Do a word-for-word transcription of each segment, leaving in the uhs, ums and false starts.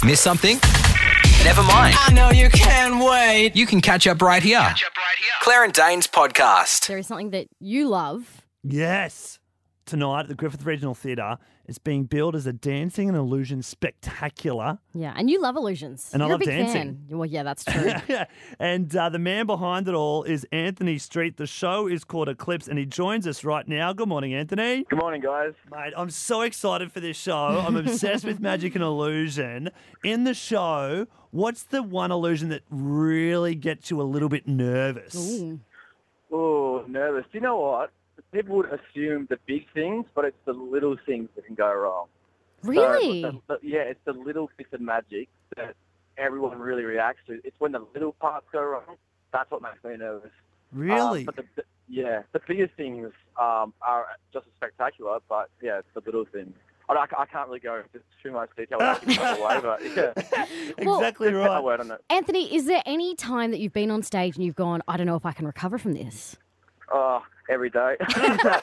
Miss something? Never mind. I know you can't wait. You can catch up right here. Catch up right here. Claire and Dane's podcast. There is something that you love. Yes. Tonight at the Griffith Regional Theatre, it's being billed as a dancing and illusion spectacular. Yeah, and you love illusions. And I You're love a big dancing. Fan. Well, yeah, that's true. and uh, the man behind it all is Anthony Street. The show is called Eclipse, and he joins us right now. Good morning, Anthony. Good morning, guys. Mate, I'm so excited for this show. I'm obsessed with magic and illusion. In the show, what's the one illusion that really gets you a little bit nervous? Ooh. Oh, nervous. Do you know what? People would assume the big things, but it's the little things that can go wrong. Really? So, the, the, yeah, it's the little bits of magic that everyone really reacts to. It's when the little parts go wrong. That's what makes me nervous. Really? Um, but the, the, yeah, the biggest things um, are just as spectacular, but yeah, it's the little things. I, I, I can't really go into too much detail without giving it away, but yeah. Exactly Just put my right. word on it. Anthony, is there any time that you've been on stage and you've gone, I don't know if I can recover from this? Oh, every day. Look,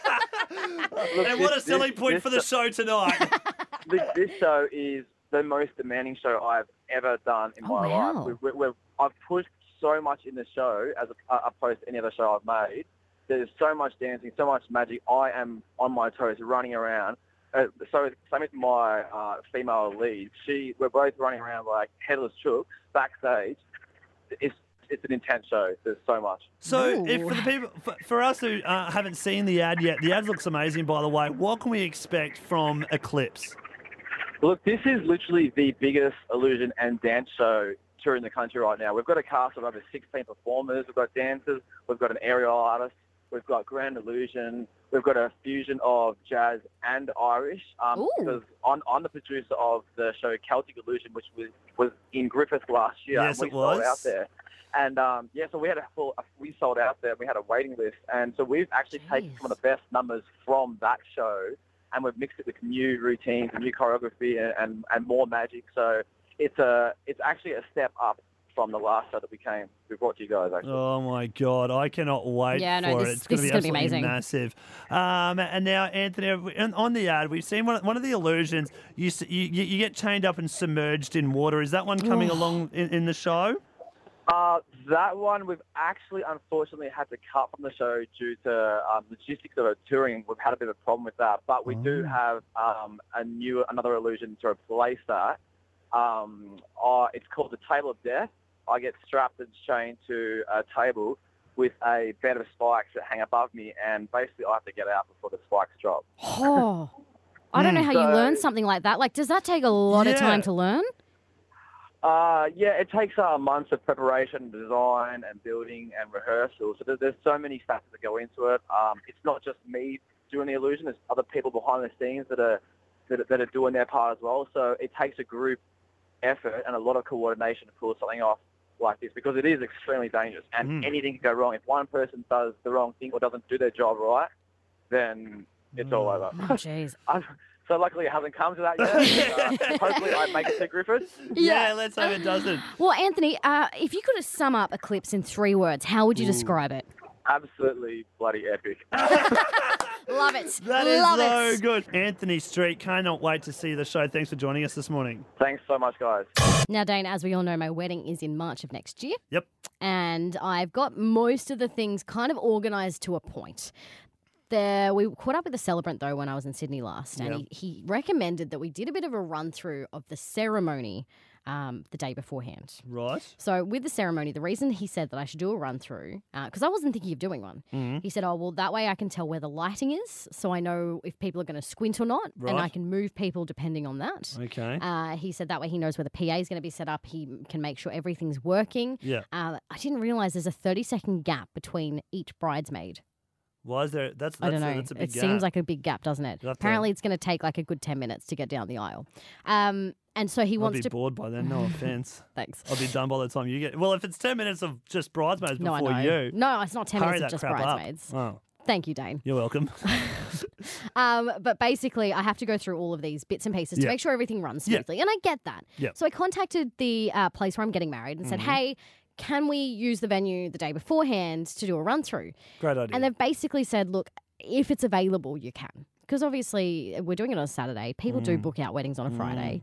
And what a this- selling this- point this- for the show tonight. this, this show is the most demanding show I've ever done in Oh, my wow. life. We, we, we've, I've pushed so much in the show as a, opposed to any other show I've made. There's so much dancing, so much magic. I am on my toes, running around. Uh, so same with my uh, female lead. She, we're both running around like headless chooks backstage. It's it's an intense show. There's so much. So, Ooh. if for the people, for, for us who uh, haven't seen the ad yet, the ad looks amazing, by the way. What can we expect from Eclipse? Look, this is literally the biggest illusion and dance show touring the country right now. We've got a cast of over sixteen performers. We've got dancers. We've got an aerial artist. We've got grand illusion. We've got a fusion of jazz and Irish. Um, Ooh. because I'm, I'm the producer of the show Celtic Illusion, which was, was in Griffith last year. Yes, and we it was. sold out there. And um, yeah, so we had a full, we sold out there. We had a waiting list, and so we've actually taken Jeez. some of the best numbers from that show, and we've mixed it with new routines, and new choreography, and, and, and more magic. So it's a, it's actually a step up from the last show that we came, we brought to you guys. Actually, Oh my God, I cannot wait Yeah, no, for this- it. It's going this to is be gonna be absolutely amazing. massive. Um, and now, Anthony, on on the ad, we've seen one, one of the illusions. You, s- you you you get chained up and submerged in water. Is that one coming along in, in the show? uh, that one we've actually unfortunately had to cut from the show due to um, logistics of our touring. We've had a bit of a problem with that, but we do Oh. have um, a new another illusion to replace that. Um, uh, it's called the Table of Death. I get strapped and chained to a table with a bed of spikes that hang above me, and basically I have to get out before the spikes drop. Oh, I don't know how you So- learn something like that. Like, does that take a lot of Yeah. time to learn? Uh, yeah, it takes uh, months of preparation, design, and building and rehearsal. So there, there's so many factors that go into it. Um, it's not just me doing the illusion; there's other people behind the scenes that are that, are- that are doing their part as well. So it takes a group effort and a lot of coordination to pull something off like this, because it is extremely dangerous and Mm. anything can go wrong. If one person does the wrong thing or doesn't do their job right, then it's all over. Oh, jeez. I've, so luckily it hasn't come to that yet. uh, hopefully I make it to Griffith. Yeah, let's hope it doesn't. Well, Anthony, uh, if you could sum up Eclipse in three words, how would you describe it? Absolutely bloody epic. Love it. That is Love so it. good. Anthony Street, cannot wait to see the show. Thanks for joining us this morning. Thanks so much, guys. Now, Dane, as we all know, my wedding is in March of next year. Yep. And I've got most of the things kind of organised to a point. There, we caught up with the celebrant, though, when I was in Sydney last, and Yep. he, he recommended that we did a bit of a run-through of the ceremony um, the day beforehand. Right. So with the ceremony, the reason he said that I should do a run-through, because I wasn't thinking of doing one, Mm-hmm. he said, oh, well, that way I can tell where the lighting is, so I know if people are going to squint or not, and I Right. can move people depending on that. Okay. Uh, he said that way he knows where the P A is going to be set up. He can make sure everything's working. Yeah. Uh, I didn't realise there's a thirty-second gap between each bridesmaid. Why is there? That's, that's I don't know. A, that's a big it gap. seems like a big gap, doesn't it? You'll have to- Apparently, it's going to take like a good ten minutes to get down the aisle. Um, and so he I'll wants be to. bored by then. No offense. Thanks. I'll be done by the time you get. Well, if it's ten minutes of just bridesmaids No, I before know. you, No, it's not ten hurry minutes of that just crap up. bridesmaids. Oh, Thank you, Dane. you're welcome. Um, but basically, I have to go through all of these bits and pieces to Yeah. make sure everything runs Yeah. smoothly. And I get that. Yeah. So I contacted the uh, place where I'm getting married and said, hey, can we use the venue the day beforehand to do a run through? Great idea. And they've basically said, look, if it's available, you can. Because obviously, we're doing it on a Saturday. People do book out weddings on a Friday.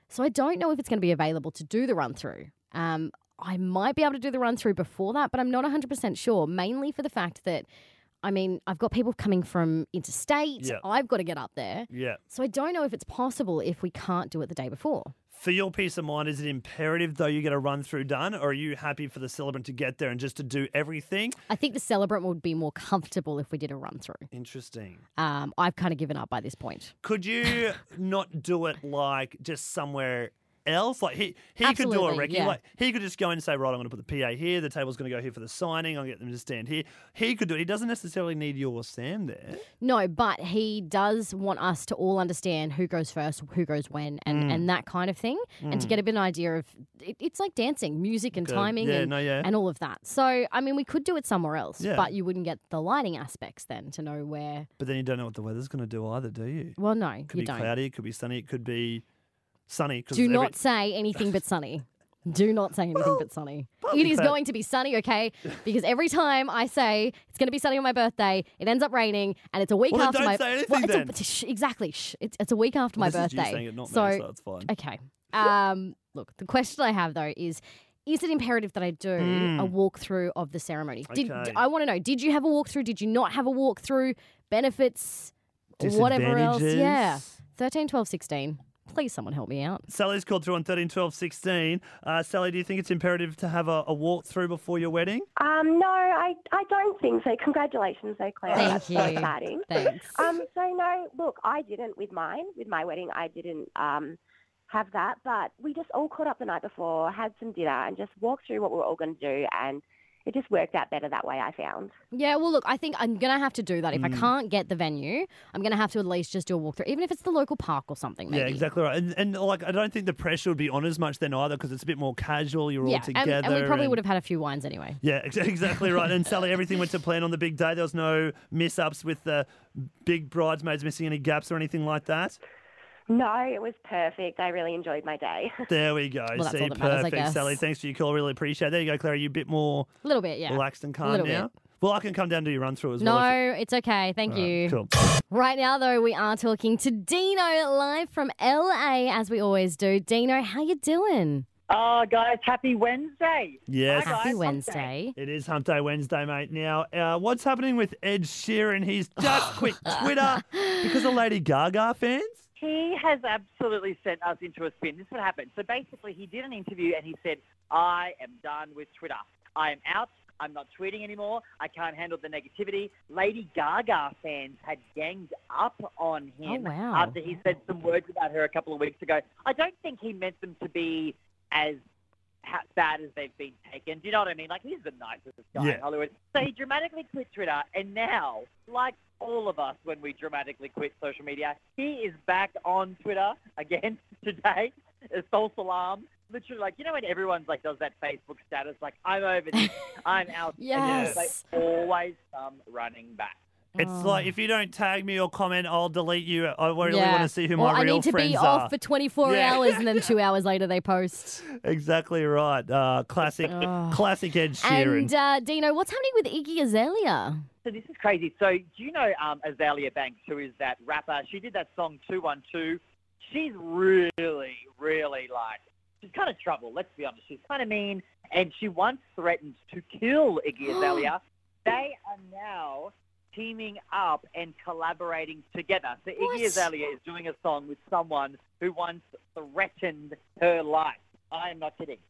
So I don't know if it's going to be available to do the run through. Um, I might be able to do the run through before that, but I'm not one hundred percent sure, mainly for the fact that, I mean, I've got people coming from interstate. Yeah. I've got to get up there. Yeah. So I don't know if it's possible if we can't do it the day before. For your peace of mind, is it imperative, though, you get a run-through done, or are you happy for the celebrant to get there and just to do everything? I think the celebrant would be more comfortable if we did a run through. Interesting. Um, I've kind of given up by this point. Could you not do it like just somewhere else? Like he he could do Absolutely, a recce. yeah. Like he could just go in and say, right, I'm going to put the P A here. The table's going to go here for the signing. I'll get them to stand here. He could do it. He doesn't necessarily need you or Sam there. No, but he does want us to all understand who goes first, who goes when, and, Mm. and that kind of thing, and to get a bit of an idea of it, it's like dancing, music and Good. timing Yeah, and, no, yeah. and all of that. So, I mean, we could do it somewhere else, Yeah. but you wouldn't get the lighting aspects then to know where. But then you don't know what the weather's going to do either, do you? Well, no, Could you be don't. cloudy. It could be sunny. It could be sunny. 'Cause Do every- not say anything but sunny. Do not say anything but sunny. but It we is can't- going to be sunny, okay? Because every time I say it's going to be sunny on my birthday, it ends up raining, and it's a week Well, then after don't my. say anything well, it's then. A, shh, exactly. Shh, it's it's a week after Well, my this is you birthday. saying it, not me, so so it's fine. okay. Um, look, the question I have though is. Is it imperative that I do a walkthrough of the ceremony? Did Hmm. Okay. I want to know? Did you have a walkthrough? Did you not have a walkthrough? Benefits, whatever else? Yeah, Disadvantages? thirteen, twelve, sixteen. Please, someone help me out. Sally's called through on thirteen, twelve, sixteen. Uh, Sally, do you think it's imperative to have a, a walkthrough before your wedding? Um, no, I, I don't think so. Congratulations, though, Claire. Thank That's you. so exciting. Thanks. Um, so no, look, I didn't with mine, with my wedding. I didn't um have that, but we just all caught up the night before, had some dinner, and just walked through what we were all going to do, and it just worked out better that way, I found. Yeah, well, look, I think I'm going to have to do that. If Mm. I can't get the venue, I'm going to have to at least just do a walkthrough, even if it's the local park or something, maybe. Yeah, exactly right. And, and like, I don't think the pressure would be on as much then either because it's a bit more casual. You're Yeah, all together. and, and we probably and- would have had a few wines anyway. Yeah, ex- exactly right. And Sally, everything went to plan on the big day. There was no miss-ups with the big bridesmaids missing any gaps or anything like that. No, it was perfect. I really enjoyed my day. There we go. that's See, all that matters, I perfect, guess. Sally. Thanks for your call. Really appreciate it. There you go, Claire. Are you a bit more A little bit, yeah. relaxed and calm little now? bit. Well, I can come down to your run-through as No, well. if it's okay. Thank you- you. All right, cool. Right now, though, we are talking to Dino live from L A, as we always do. Dino, how you doing? Oh, guys, happy Wednesday. Yes. Hi, guys. Happy Hump Wednesday. It is Hump Day Wednesday, mate. Now, uh, what's happening with Ed Sheeran? He's just quit Twitter because of Lady Gaga fans? He has absolutely sent us into a spin. This is what happened. So basically, he did an interview and he said, I am done with Twitter. I am out. I'm not tweeting anymore. I can't handle the negativity. Lady Gaga fans had ganged up on him Oh, wow. after he said some words about her a couple of weeks ago. I don't think he meant them to be as ha- bad as they've been taken. Do you know what I mean? Like, he's the nicest guy Yeah. in Hollywood. So he dramatically quit Twitter, and now, like all of us when we dramatically quit social media, he is back on Twitter again today. It's false alarm. Literally, like, you know when everyone's like does that Facebook status, like, I'm over this, I'm out. Yes. And they always come running back. It's Oh. like, if you don't tag me or comment, I'll delete you. I really Yeah. want to see who Or my I real need to friends be are. off for twenty-four Yeah. hours, and then two hours later they post. Exactly right. Uh, classic, Oh. classic Ed Sheeran. And uh, Dino, what's happening with Iggy Azalea? So this is crazy. So do you know um, Azalea Banks, who is that rapper? She did that song two one two. She's really, really like, she's kind of trouble, let's be honest. She's kind of mean, and she once threatened to kill Iggy Azalea. They are now teaming up and collaborating together. So What? Iggy Azalea is doing a song with someone who once threatened her life. I am not kidding.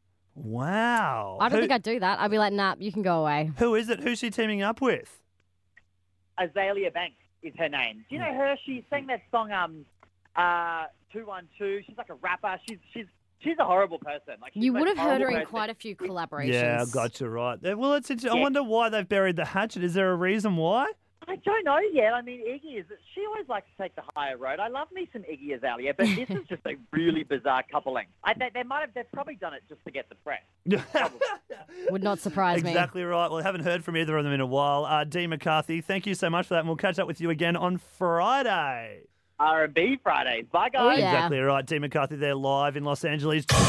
Wow. I don't who, think I'd do that. I'd be like, nah, you can go away. who is it? Who's she teaming up with? Azalea Banks is her name. Do you know her? She sang that song um uh two one two. She's like a rapper. She's she's she's a horrible person. Like she's You the would have most heard her horrible in person. quite a few collaborations. Yeah, I got you right. Uh, Well, it's, it's, I Yeah. wonder why they've buried the hatchet. Is there a reason why? I don't know yet. I mean, Iggy is. She always likes to take the higher road. I love me some Iggy Azalea, but this is just a really bizarre coupling. I they, they might have. They've probably done it just to get the press. Would not surprise me. Exactly right. Well, I haven't heard from either of them in a while. Uh, Dee McCarthy, thank you so much for that, and we'll catch up with you again on Friday. R and B Fridays. Bye, guys. Oh, yeah. Exactly right. Dee McCarthy there live in Los Angeles.